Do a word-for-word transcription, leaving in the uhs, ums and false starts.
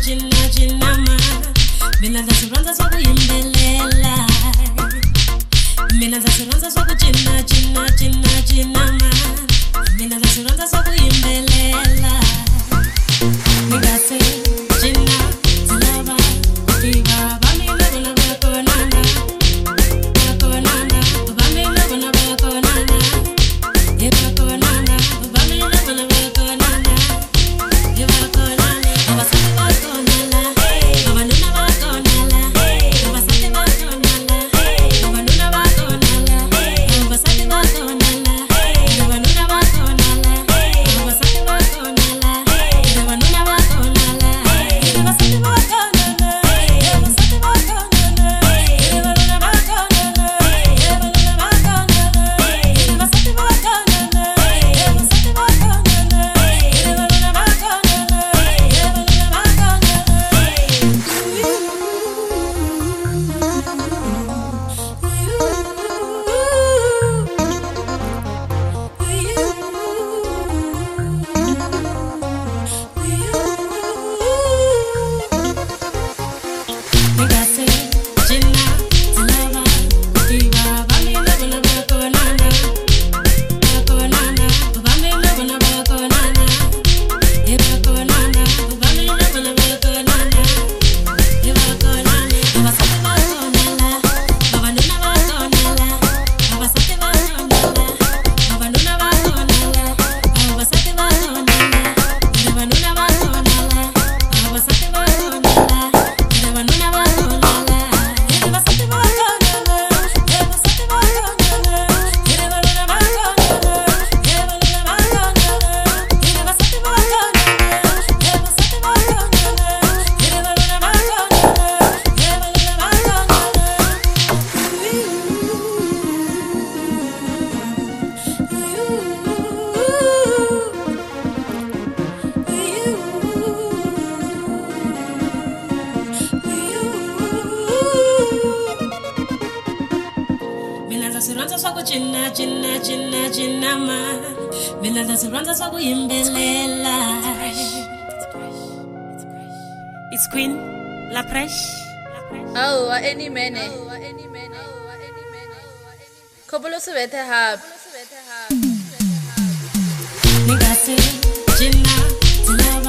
jina jina ma. Mina ndasiranza sokuyimbelela. Mina ndasiranza sokujina jina jina jina ma. Mina ndasiranza sokuyimbelela. Nigase jina tilaba diva bamina bona bakonana bakonana bamina bona bakonana ye bakonana bamina bona bakonana ye bakonana abasate bakonana abanuna bakonana abasate bakonana abanuna bakonana abasate bakonana abanuna bakonana abasate bakonana abanuna bakonana abasate bakonana abasate bakonana abanuna bakonana abanuna bakonana abasate bakonana abasate bakonana abanuna bakonana Nigase jina tilaba diva bamina bona bakonana bakonana bamina bona bakonana ye bakonana bamina bona bakonana ye bakonana abasate bakonana abanuna bakonana abasate bakonana abanuna bakonana abasate bakonana abanuna bakonana abasate bakonana abanuna bakonana abasate bakonana abasate bakonana abanuna bakonana abanuna bakonana abasate bakonana abasate bakonana abanuna Mina ndasiranza sokujina jina jina jina ma. Mina ndasiranza sokuyimbelela. It's Queen La Fresh. Oh, wa any mene. Kobolo sebete happy. Nigase jina tilaba